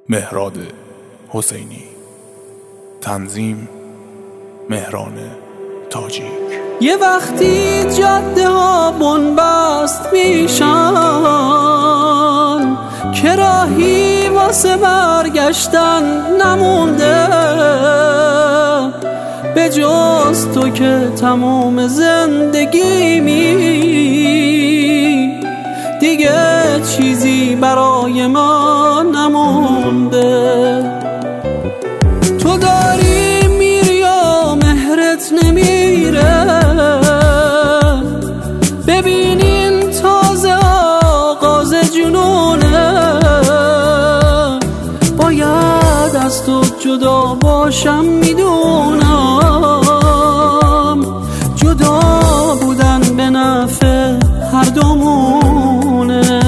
مهراد حسینی. تنظیم مهران تاجیک. یه وقتی جاده ها بنبست میشن که راهی واسه برگشتن نمونده، به جز تو که تموم زندگیمی دیگه چیزی برای ما نمونده. تو داری میری یا مهرت نمیره، ببینین تازه آغاز جنونه. باید از تو جدا باشم میدونم، جدا بودن به نفع هر دومونه.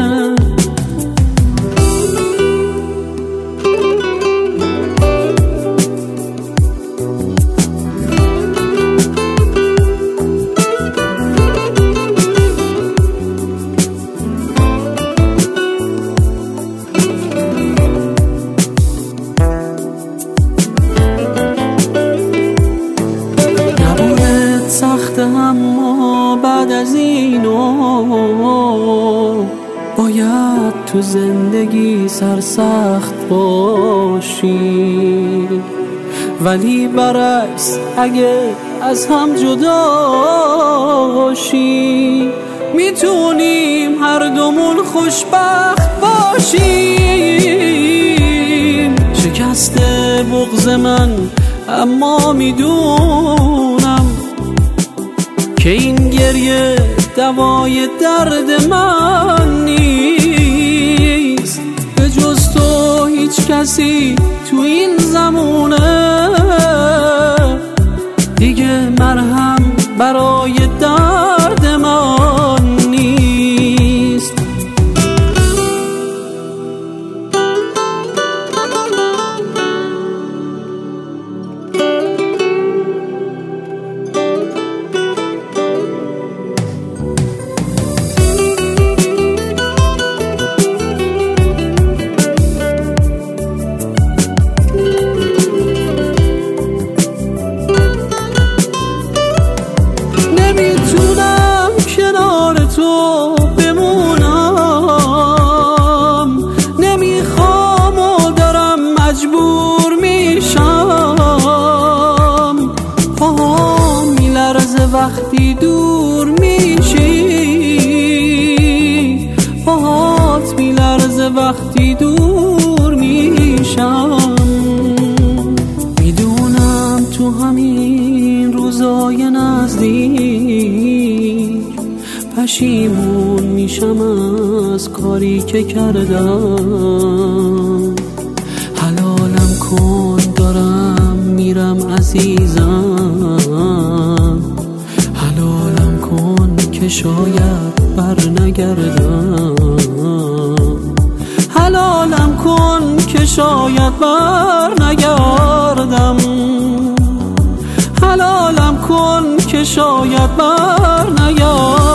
اما بعد از اینو باید تو زندگی سرسخت باشی، ولی برعکس اگه از هم جدا شی میتونیم هر دومون خوشبخت باشیم. شکسته بغض من اما میدونم که این گریه دوای درد من نیست، به جز تو هیچ کسی تو این زمونه دیگه مرهم برای درد من نیست. تو بمونم نمیخوام و دارم مجبور میشم، پاهم میلرزه وقتی دور میشی، پاهات میلرزه وقتی دور میشم. میدونم تو همین روزای نزدیک پشیمون میشم از کاری که کردم. حلالم کن دارم میرم عزیزم، حلالم کن که شاید بر نگردم، حلالم کن که شاید بر نگردم، حلالم کن که شاید بر نگردم.